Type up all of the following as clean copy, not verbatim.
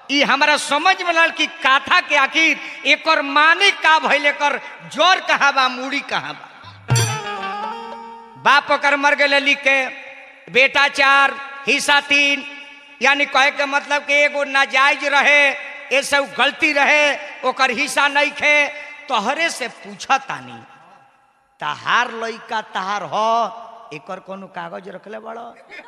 ई हमारा समझ में लल कि काथा के आखिर एक और माने का भइले कर जोर कहाँ बा मूड़ी कहाँ बा। बाप ओकर मर गए लिख के बेटा 4 हिस्सा 3, यानी कहे के मतलब कि एगो नाजायज रहे, ये सब गलती रहे, ओकर हिस्सा नहीं खे। तोहरे से पूछा तानी तहार लइका तहार हो एकर कोनो कागज रखले बड़ो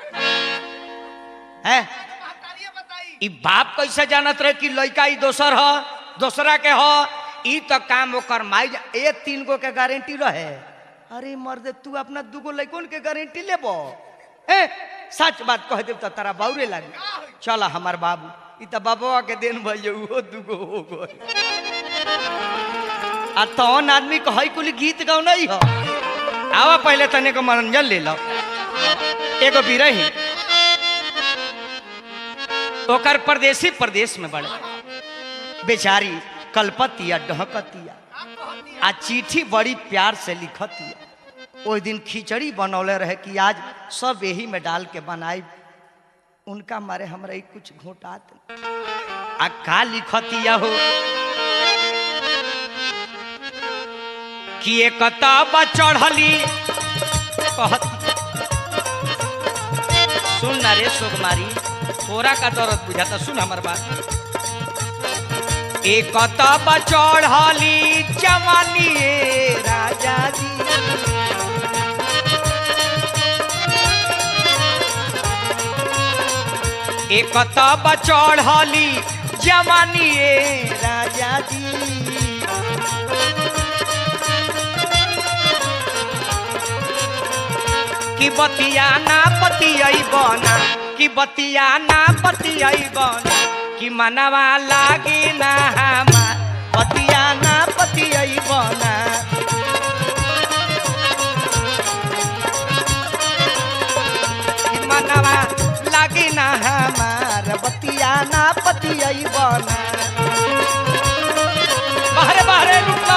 है? ई बाप कैसे जानत रहे कि लइका ई दोसर हो दोसरा के हो? ई तो काम ओकर माई ए 3 गो के गारंटी रहे। अरे मर्दे तू अपना 2 गो लइकन के गारंटी लेबो? ए सच बात कह देब तो तारा बाउरे लागी। चल हमार बाबू ई तो बाबा के देन भइयो वो 2 गो हो गए। आ तौन आदमी को हई कुल गीत गाओ नहीं हो। आवा पहले तने को मनोरंजन ले लो। एगो बिरही ओकर परदेसी प्रदेश में बड़े बेचारी कलपतिया डहकतिया आ चिट्ठी बड़ी प्यार से लिखतिया। उस दिन खिचड़ी बनौले रहे कि आज सब यही में डाल के बनाई। उनका मारे हमरा कुछ घोटात आ का लिखतिया हो कि एक तब चढ़ली कहत सुन ना रे सुगमारी थोड़ा का दर्द बुझाता। सुन हमार बात। एक तब चढ़ली जवानी राजा जी एक तब चढ़ली जवानी राजा जी कि बतिया ना बतियाई बना कि बतिया ना बतियाई बना कि मनवा लागे ना हमार बतिया ना बतियाई बना कि मनवा लागे ना हमार बतिया ना बतियाई बना। बाहरे बाहरे रुको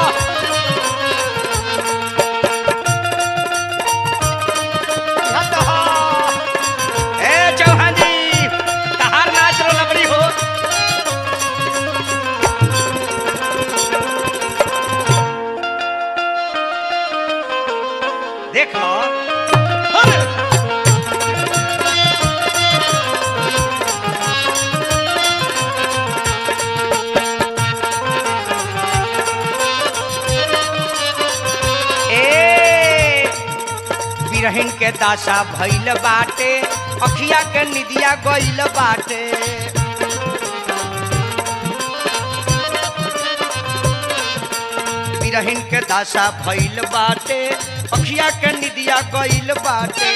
बिरहिन के दासा भइल बाटे अखिया के निदिया गइल बाटे। बिरहिन के दासा भइल बाटे अखिया के निदिया गइल बाटे।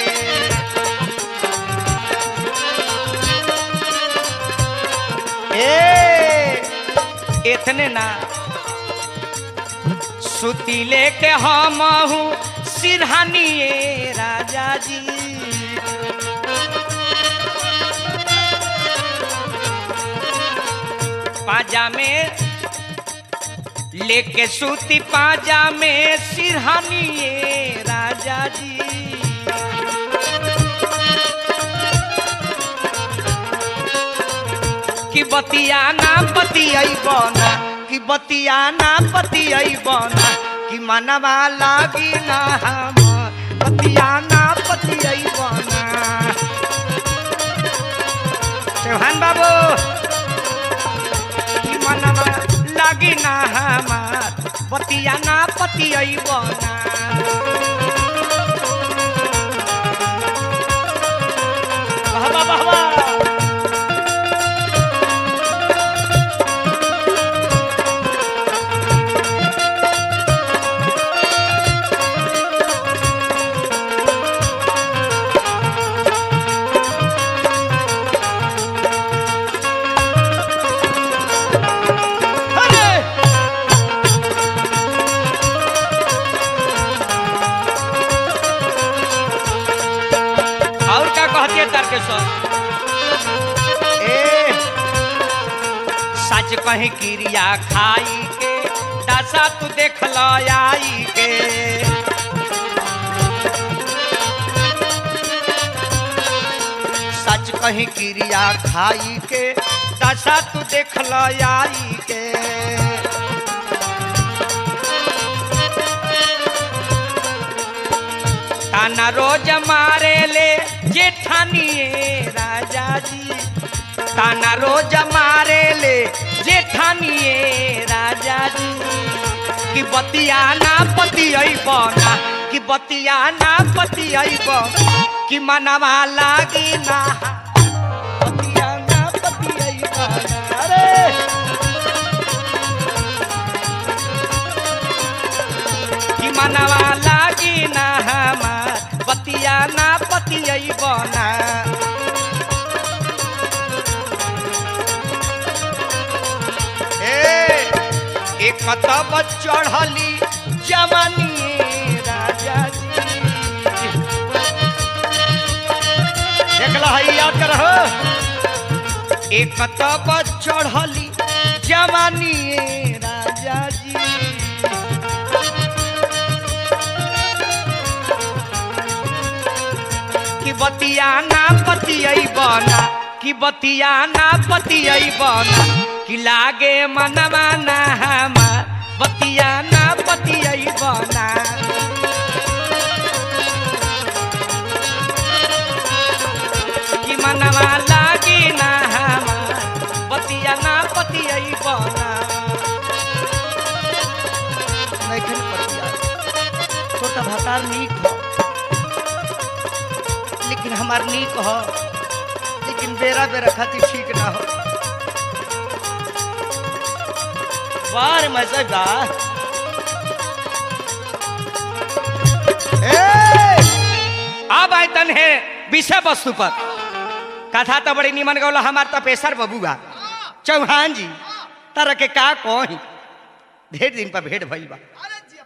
ए इतने ना सुती लेके हम हूँ सिरहानिए राजा जी पाजा में लेके सूती पाजा में सिरहानिए राजा जी कि बतिया ना बतियाई बना कि बतिया ना बतियाई बना कि मनवा लागी ना हम बतिया ना बतियाई बना। चौहान बाबू कि मनवा लागी ना हमार बतिया ना बतियाई बना। वाह वाह वाह सच कहीं क्रिया खाई के दशा तू देख लो आई के सच कहीं क्रिया खाई के दशा तू देख लो आई के। ताना रोज मारे ले जेठानिए राजा जी, ताना रोज मारे ले जेठानिए राजा जी। कि बतिया ना पतियई बना, कि बतिया ना पतियई बना, कि मनवा लागी ना बतिया ना पतियई बना। अरे कि मनवा लागी ना हमार बतिया ना पतियई बना। एक तब चढ़ली जवानी राजा जी, देखला है याद करहो। एक तब चढ़ली जवानी राजा जी, कि बतिया ना पतियई बना, कि बतिया ना पतियई बना, कि लागे मनवा ना हमार बतिया ना पतियई बना। कि मनवा लागी ना हमार बतिया ना पतियई बना। नहीं खन पतिया छोटा भतार नीक हो, लेकिन हमार नीक हो, लेकिन बेरा बेरा खातिर ठीक ना हो। वार मजा अब आए तन है विषय वस्तु पर। कथा तो बड़ी निमन गौला हमार तपेसर बबुआ चौहान जी तरह के का कही ढेर दिन पर भेंट भइल बा।